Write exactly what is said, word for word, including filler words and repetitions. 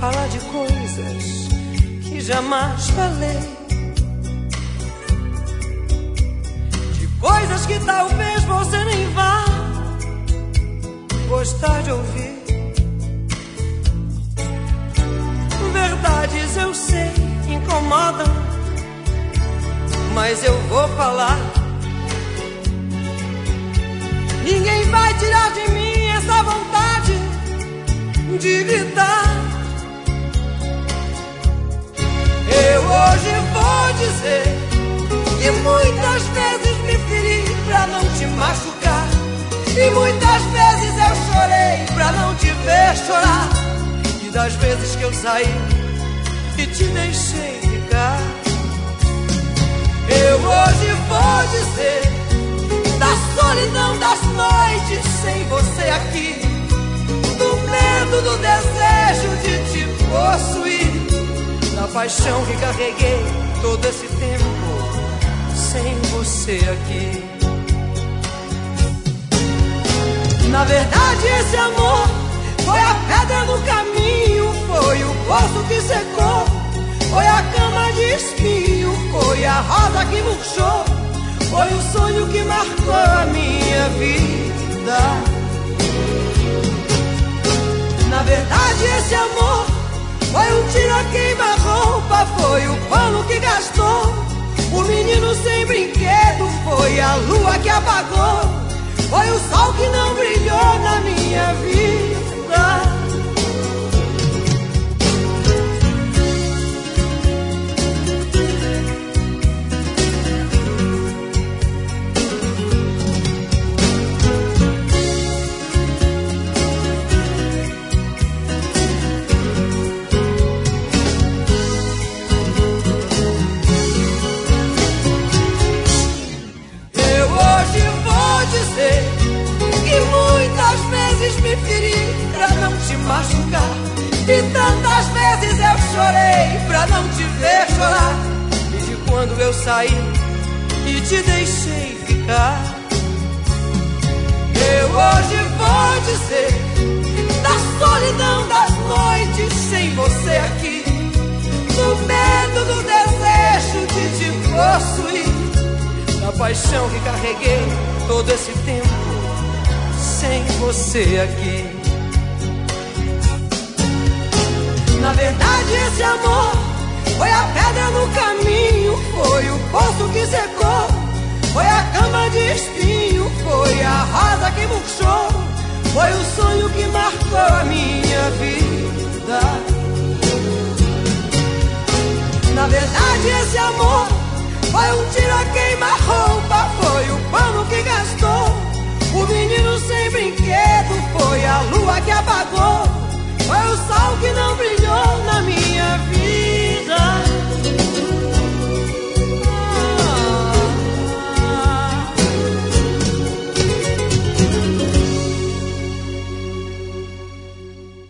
falar de coisas que jamais falei, de coisas que talvez você nem vá gostar de ouvir. Verdades eu sei, incomodam, mas eu vou falar. Ninguém vai tirar de mim essa vontade de gritar. Eu hoje vou dizer que muitas vezes me feri pra não te machucar, e muitas vezes eu chorei pra não te ver chorar, e das vezes que eu saí e te deixei ficar. Eu hoje vou dizer da solidão das noites sem você aqui, do medo, do desejo de te possuir, da paixão que carreguei todo esse tempo sem você aqui. Na verdade esse amor foi a pedra no caminho, foi o poço que secou, foi a cama de espinho, foi a rosa que murchou, foi o sonho que marcou a minha vida. Na verdade esse amor foi um tiro a queima-roupa, foi o pano que gastou, o menino sem brinquedo, foi a lua que apagou, foi o sol que não brilhou na minha vida. Me feri pra não te machucar, e tantas vezes eu chorei pra não te ver chorar, e de quando eu saí e te deixei ficar. Eu hoje vou dizer da solidão das noites sem você aqui, do medo, do desejo de te possuir, da paixão que carreguei todo esse tempo sem você aqui. Na verdade esse amor foi a pedra no caminho, foi o poço que secou, foi a cama de espinho, foi a rosa que murchou, foi o sonho que marcou a minha vida. Na verdade esse amor foi um tiro a queima-roupa, foi o pano que gastou, o menino sem brinquedo, foi a lua que apagou, foi o sol que não brilhou na minha